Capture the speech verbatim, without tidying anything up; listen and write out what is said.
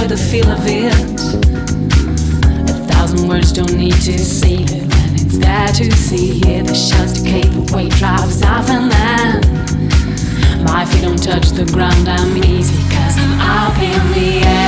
enjoy the feel of it. A thousand words don't need to say it when it's there to see it. The shouts decay, the weight drops off and then my feet don't touch the ground, I'm easy cause I'm up in the air.